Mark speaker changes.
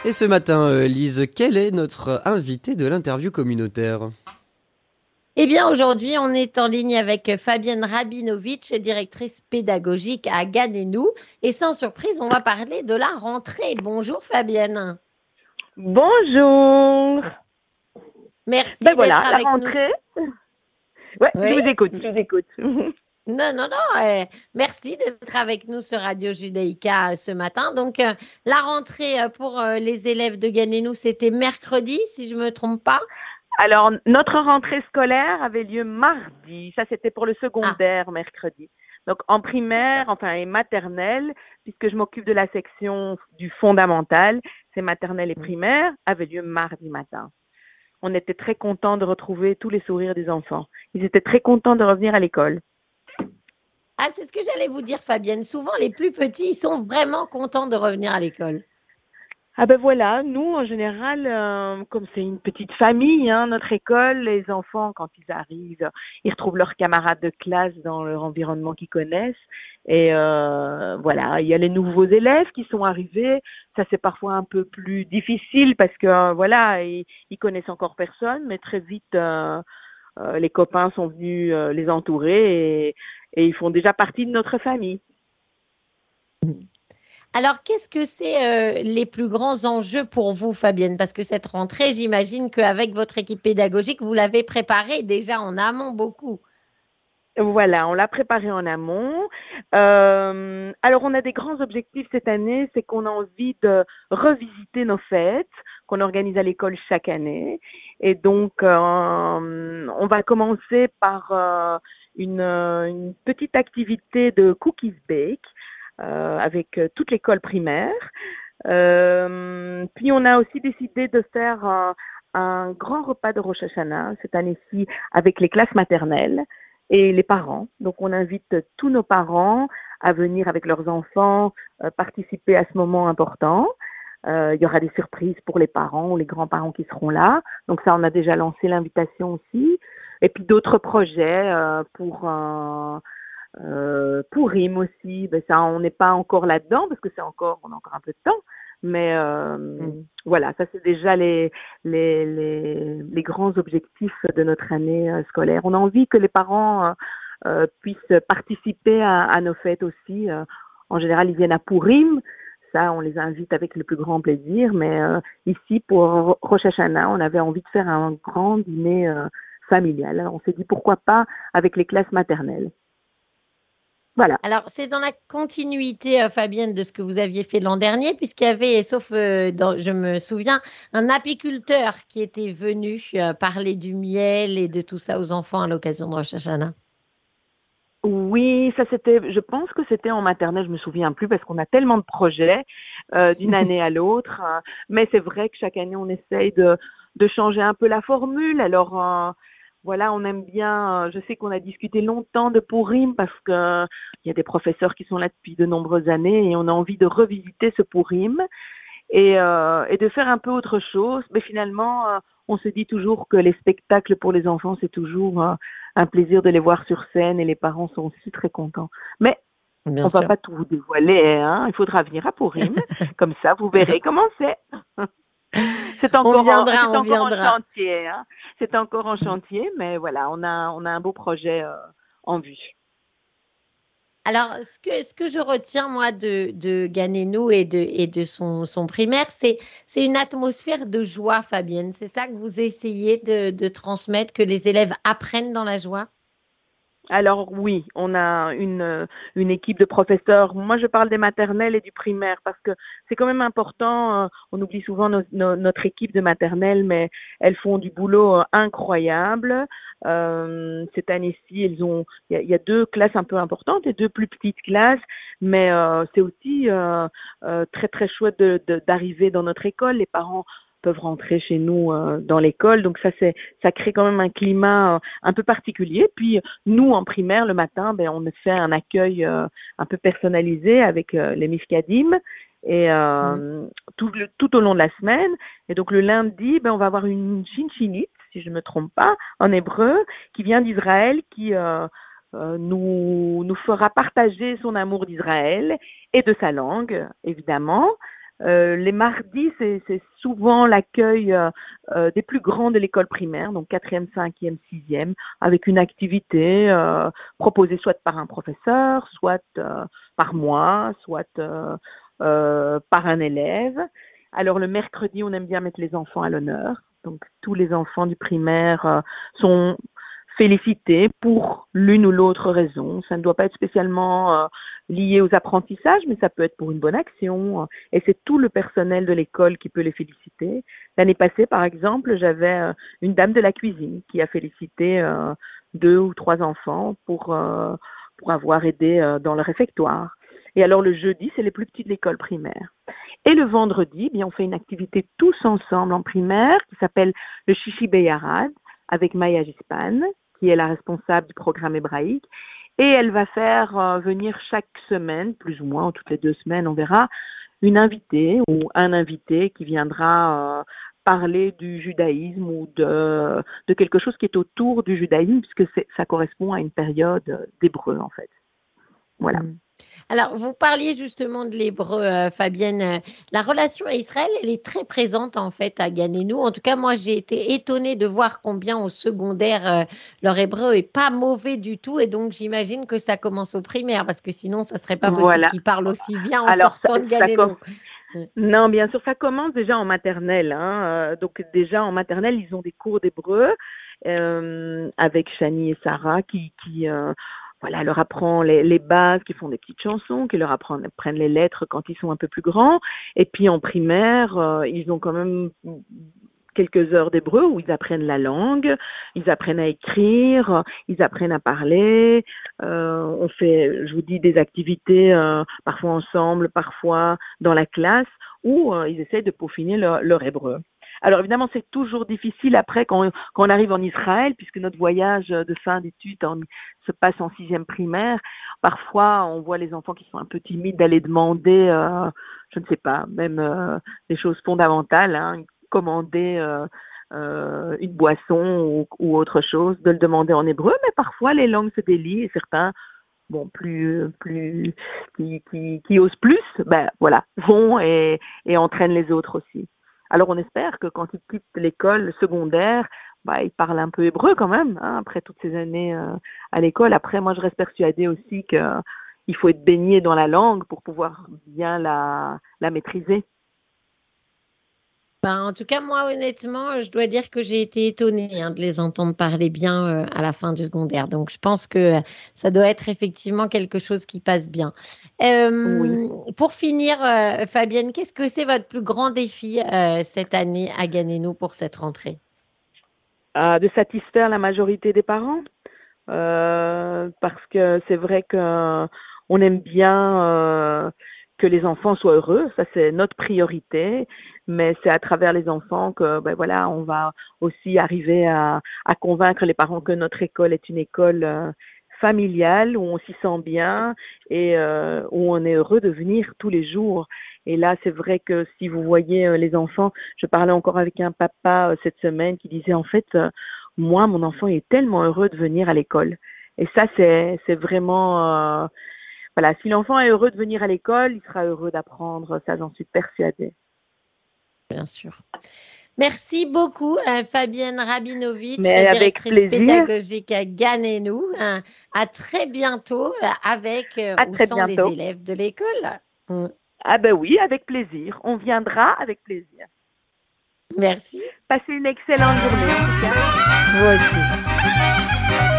Speaker 1: Et ce matin, Lise, quel est notre invité de l'interview communautaire?
Speaker 2: Eh bien, aujourd'hui, on est en ligne avec Fabienne Rabinovitch, directrice pédagogique à Ganesnou. Et sans surprise, on va parler de la rentrée. Bonjour Fabienne.
Speaker 3: Bonjour.
Speaker 2: Merci
Speaker 3: Voilà,
Speaker 2: d'être
Speaker 3: la
Speaker 2: avec nous.
Speaker 3: rentrée. Ouais,
Speaker 2: Oui.
Speaker 3: je vous écoute, je vous écoute.
Speaker 2: Non, non, non. Merci d'être avec nous sur Radio Judaïka ce matin. Donc, la rentrée pour les élèves de Ganesnou, c'était mercredi, si je ne me trompe pas.
Speaker 3: Alors, notre rentrée scolaire avait lieu mardi. Ça, c'était pour le
Speaker 2: Ah,
Speaker 3: secondaire, mercredi. Donc, en primaire,
Speaker 2: d'accord.
Speaker 3: et maternelle, puisque je m'occupe de la section du fondamental, c'est maternelle et primaire, avait lieu mardi matin. On était très contents de retrouver tous les sourires des enfants. Ils étaient très contents de revenir à l'école.
Speaker 2: Ah, c'est ce que j'allais vous dire, Fabienne. Souvent, les plus petits, ils sont vraiment contents de revenir à l'école.
Speaker 3: Ah ben voilà, nous en général, comme c'est une petite famille, notre école, les enfants quand ils arrivent, ils retrouvent leurs camarades de classe dans leur environnement qu'ils connaissent. Et voilà, il y a les nouveaux élèves qui sont arrivés. Ça c'est parfois un peu plus difficile parce que voilà, ils connaissent encore personne, mais très vite les copains sont venus les entourer et ils font déjà partie de notre famille.
Speaker 2: Alors, qu'est-ce que c'est les plus grands enjeux pour vous, Fabienne? Parce que cette rentrée, j'imagine qu'avec votre équipe pédagogique, vous l'avez préparée déjà en amont beaucoup.
Speaker 3: Voilà, on l'a préparé en amont. Alors, on a des grands objectifs cette année, c'est qu'on a envie de revisiter nos fêtes qu'on organise à l'école chaque année. Et donc, on va commencer par une petite activité de cookies bake avec toute l'école primaire. Puis, on a aussi décidé de faire un grand repas de Rosh Hashanah cette année-ci avec les classes maternelles et les parents. Donc, on invite tous nos parents à venir avec leurs enfants participer à ce moment important. Il y aura des surprises pour les parents ou les grands-parents qui seront là. Donc, ça, on a déjà lancé l'invitation aussi. Et puis, d'autres projets pour RIM aussi. Ben, ça, on n'est pas encore là-dedans parce que on a encore un peu de temps. Mais
Speaker 2: Mm.
Speaker 3: voilà, ça c'est déjà les grands objectifs de notre année scolaire. On a envie que les parents puissent participer à nos fêtes aussi. En général, ils viennent à Pourim. Ça, on les invite avec le plus grand plaisir. Mais ici, pour Rosh Hashanah, on avait envie de faire un grand dîner familial. Alors, on s'est dit pourquoi pas avec les classes maternelles. Voilà.
Speaker 2: Alors, c'est dans la continuité, Fabienne, de ce que vous aviez fait l'an dernier, puisqu'il y avait, sauf, je me souviens, un apiculteur qui était venu parler du miel et de tout ça aux enfants à l'occasion de Rosh Hashanah.
Speaker 3: Oui, ça c'était, je pense que c'était en maternelle, je me souviens plus parce qu'on a tellement de projets d'une année à l'autre. Mais c'est vrai que chaque année on essaye de changer un peu la formule. Alors voilà, on aime bien. Je sais qu'on a discuté longtemps de Pourim parce que il y a des professeurs qui sont là depuis de nombreuses années et on a envie de revisiter ce Pourim et de faire un peu autre chose. Mais finalement, on se dit toujours que les spectacles pour les enfants, c'est toujours un plaisir de les voir sur scène et les parents sont aussi très contents. Mais
Speaker 2: Bien
Speaker 3: on va
Speaker 2: sûr.
Speaker 3: pas tout vous dévoiler, hein. Il faudra venir à Pourim, comme ça vous verrez comment c'est.
Speaker 2: On viendra,
Speaker 3: C'est
Speaker 2: on
Speaker 3: encore en
Speaker 2: viendra.
Speaker 3: chantier, hein. C'est encore en chantier, mais voilà, on a un beau projet en vue.
Speaker 2: Alors, ce que je retiens, moi, de Ganesnou et de son primaire, c'est une atmosphère de joie, Fabienne. C'est ça que vous essayez de transmettre, que les élèves apprennent dans la joie?
Speaker 3: Alors oui, on a une équipe de professeurs. Moi, je parle des maternelles et du primaire parce que c'est quand même important. On oublie souvent notre équipe de maternelle, mais elles font du boulot incroyable. Cette année-ci, il y a deux classes un peu importantes et deux plus petites classes, mais c'est aussi très très chouette d'arriver dans notre école. Les parents peuvent rentrer chez nous dans l'école, donc ça crée quand même un climat un peu particulier. Puis nous, en primaire, le matin, ben, on fait un accueil un peu personnalisé avec les Mifkadim et
Speaker 2: Mm.
Speaker 3: tout au long de la semaine. Et donc le lundi, ben, on va avoir une chinchinite, si je ne me trompe pas, en hébreu, qui vient d'Israël, qui nous fera partager son amour d'Israël et de sa langue, évidemment. Les mardis, c'est souvent l'accueil des plus grands de l'école primaire, donc 4e, 5e, 6e, avec une activité proposée soit par un professeur, soit par moi, soit par un élève. Alors le mercredi, on aime bien mettre les enfants à l'honneur. Donc tous les enfants du primaire sont félicités pour l'une ou l'autre raison. Ça ne doit pas être spécialement lié aux apprentissages, mais ça peut être pour une bonne action. Et c'est tout le personnel de l'école qui peut les féliciter. L'année passée, par exemple, j'avais une dame de la cuisine qui a félicité 2 ou 3 enfants pour avoir aidé dans le réfectoire. Et alors le jeudi, c'est les plus petits de l'école primaire. Et le vendredi, bien, on fait une activité tous ensemble en primaire qui s'appelle le Chichi Beyarad avec Maya Gispan, qui est la responsable du programme hébraïque. Et elle va faire venir chaque semaine, plus ou moins, ou toutes les 2 semaines, on verra, une invitée ou un invité qui viendra parler du judaïsme ou de quelque chose qui est autour du judaïsme, puisque ça correspond à une période d'hébreu, en fait. Voilà.
Speaker 2: Alors, vous parliez justement de l'hébreu, Fabienne. La relation à Israël, elle est très présente en fait à Ganenou. En tout cas, moi, j'ai été étonnée de voir combien au secondaire, leur hébreu est pas mauvais du tout. Et donc, j'imagine que ça commence au primaire parce que sinon, ça serait pas possible qu'ils parlent aussi bien en sortant de Ganenou.
Speaker 3: Non, bien sûr, ça commence déjà en maternelle. Donc, déjà en maternelle, ils ont des cours d'hébreu avec Shani et Sarah qui leur apprend les bases, qui font des petites chansons, qui leur apprennent les lettres quand ils sont un peu plus grands. Et puis en primaire, ils ont quand même quelques heures d'hébreu où ils apprennent la langue, ils apprennent à écrire, ils apprennent à parler. On fait, je vous dis, des activités parfois ensemble, parfois dans la classe, où ils essayent de peaufiner leur hébreu. Alors évidemment, c'est toujours difficile après quand on arrive en Israël, puisque notre voyage de fin d'études se passe en 6e primaire. Parfois, on voit les enfants qui sont un peu timides d'aller demander, je ne sais pas, même des choses fondamentales, commander une boisson ou autre chose, de le demander en hébreu, mais parfois les langues se délient et certains, qui osent plus, vont et entraînent les autres aussi. Alors, on espère que quand ils quittent l'école secondaire, ils parlent un peu hébreu quand même, après toutes ces années à l'école. Après, moi, je reste persuadée aussi qu'il faut être baigné dans la langue pour pouvoir bien la maîtriser.
Speaker 2: En tout cas, moi, honnêtement, je dois dire que j'ai été étonnée de les entendre parler bien à la fin du secondaire. Donc, je pense que ça doit être effectivement quelque chose qui passe bien.
Speaker 3: Oui.
Speaker 2: Pour finir, Fabienne, qu'est-ce que c'est votre plus grand défi cette année à Ganenou pour cette rentrée?
Speaker 3: De satisfaire la majorité des parents. Parce que c'est vrai qu'on aime bien que les enfants soient heureux, ça c'est notre priorité, mais c'est à travers les enfants que on va aussi arriver à convaincre les parents que notre école est une école familiale, où on s'y sent bien et où on est heureux de venir tous les jours. Et là, c'est vrai que si vous voyez les enfants, je parlais encore avec un papa cette semaine qui disait en fait, moi, mon enfant est tellement heureux de venir à l'école. Et ça, c'est vraiment... si l'enfant est heureux de venir à l'école, il sera heureux d'apprendre. Ça, j'en suis persuadée.
Speaker 2: Bien sûr. Merci beaucoup, Fabienne Rabinovitch, directrice pédagogique à Ganenou. À très bientôt avec les élèves de l'école.
Speaker 3: Ah ben oui, avec plaisir. On viendra avec plaisir.
Speaker 2: Merci.
Speaker 3: Passez une excellente journée.
Speaker 2: Vous aussi.